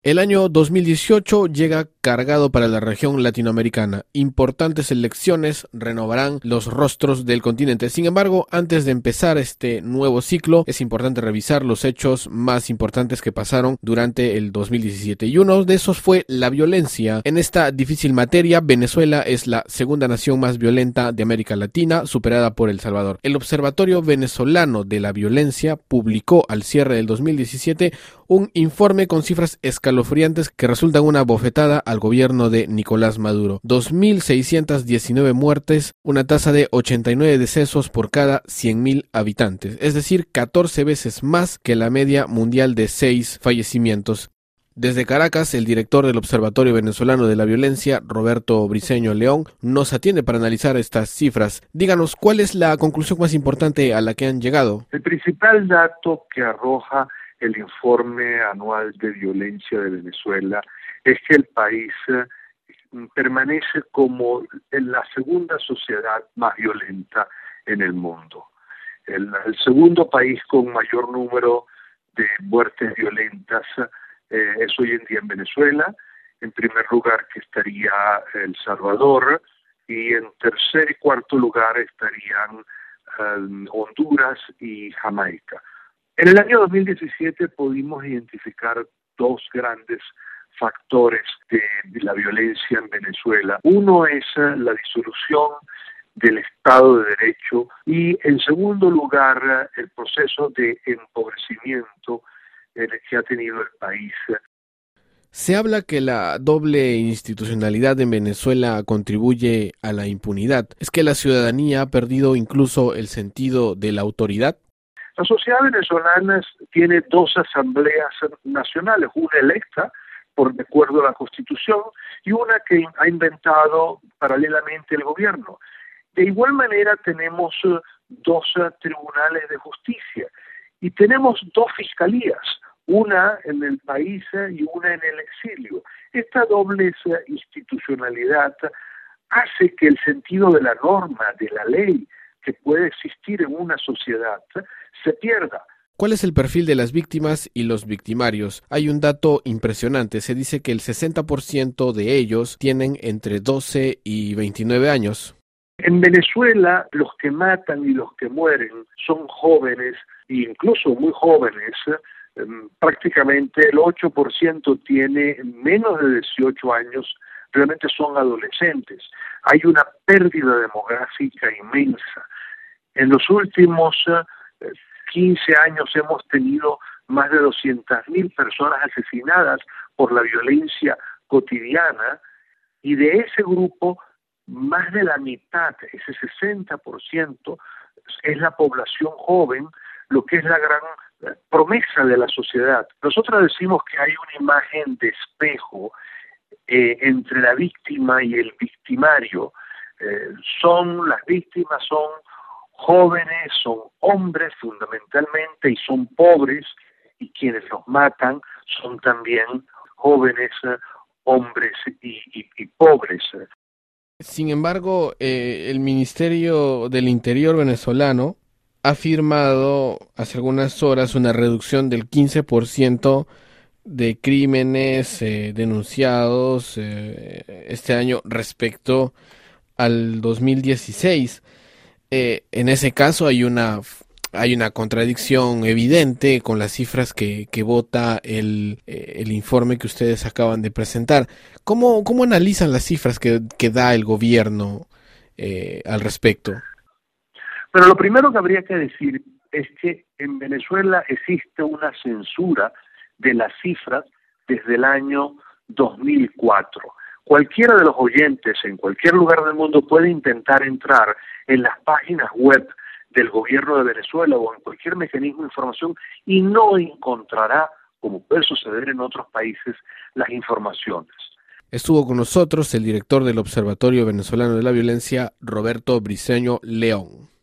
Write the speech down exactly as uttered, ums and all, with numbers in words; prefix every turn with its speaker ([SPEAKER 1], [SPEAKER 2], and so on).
[SPEAKER 1] El año dos mil dieciocho llega cargado para la región latinoamericana. Importantes elecciones renovarán los rostros del continente. Sin embargo, antes de empezar este nuevo ciclo, es importante revisar los hechos más importantes que pasaron durante el dos mil diecisiete. Y uno de esos fue la violencia. En esta difícil materia, Venezuela es la segunda nación más violenta de América Latina, superada por El Salvador. El Observatorio Venezolano de la Violencia publicó al cierre del dos mil diecisiete un informe con cifras escalofriantes que resultan una bofetada al gobierno de Nicolás Maduro. dos mil seiscientas diecinueve muertes, una tasa de ochenta y nueve decesos por cada cien mil habitantes, es decir, catorce veces más que la media mundial de seis fallecimientos. Desde Caracas, el director del Observatorio Venezolano de la Violencia, Roberto Briceño León, nos atiende para analizar estas cifras. Díganos, ¿cuál es la conclusión más importante a la que han llegado?
[SPEAKER 2] El principal dato que arroja el informe anual de violencia de Venezuela es que el país eh, permanece como en la segunda sociedad más violenta en el mundo. El, el segundo país con mayor número de muertes violentas eh, es hoy en día en Venezuela. En primer lugar que estaría El Salvador y en tercer y cuarto lugar estarían eh, Honduras y Jamaica. En el año dos mil diecisiete pudimos identificar dos grandes factores de la violencia en Venezuela. Uno es la disolución del Estado de Derecho y, en segundo lugar, el proceso de empobrecimiento que ha tenido el país.
[SPEAKER 1] Se habla que la doble institucionalidad en Venezuela contribuye a la impunidad. ¿Es que la ciudadanía ha perdido incluso el sentido de la autoridad?
[SPEAKER 2] La sociedad venezolana tiene dos asambleas nacionales, una electa por de acuerdo a la Constitución y una que ha inventado paralelamente el gobierno. De igual manera tenemos dos tribunales de justicia y tenemos dos fiscalías, una en el país y una en el exilio. Esta doble institucionalidad hace que el sentido de la norma, de la ley, que puede existir en una sociedad, se pierda.
[SPEAKER 1] ¿Cuál es el perfil de las víctimas y los victimarios? Hay un dato impresionante. Se dice que el sesenta por ciento de ellos tienen entre doce y veintinueve años.
[SPEAKER 2] En Venezuela, los que matan y los que mueren son jóvenes, incluso muy jóvenes. Eh, prácticamente el ocho por ciento tiene menos de dieciocho años, realmente son adolescentes. Hay una pérdida demográfica inmensa. En los últimos eh, quince años hemos tenido más de doscientas mil personas asesinadas por la violencia cotidiana y de ese grupo más de la mitad, ese sesenta por ciento, es la población joven, lo que es la gran promesa de la sociedad. Nosotros decimos que hay una imagen de espejo eh, entre la víctima y el victimario. Eh, son las víctimas son jóvenes, son hombres fundamentalmente y son pobres, y quienes los matan son también jóvenes, hombres y, y, y pobres.
[SPEAKER 1] Sin embargo, eh, el Ministerio del Interior venezolano ha firmado hace algunas horas una reducción del quince por ciento de crímenes eh, denunciados eh, este año respecto al dos mil dieciséis. Eh, en ese caso hay una hay una contradicción evidente con las cifras que, que vota el, eh, el informe que ustedes acaban de presentar. ¿Cómo, cómo analizan las cifras que, que da el gobierno eh, al respecto?
[SPEAKER 2] Pero lo primero que habría que decir es que en Venezuela existe una censura de las cifras desde el año dos mil cuatro. Cualquiera de los oyentes en cualquier lugar del mundo puede intentar entrar en las páginas web del gobierno de Venezuela o en cualquier mecanismo de información y no encontrará, como puede suceder en otros países, las informaciones.
[SPEAKER 1] Estuvo con nosotros el director del Observatorio Venezolano de la Violencia, Roberto Briceño León.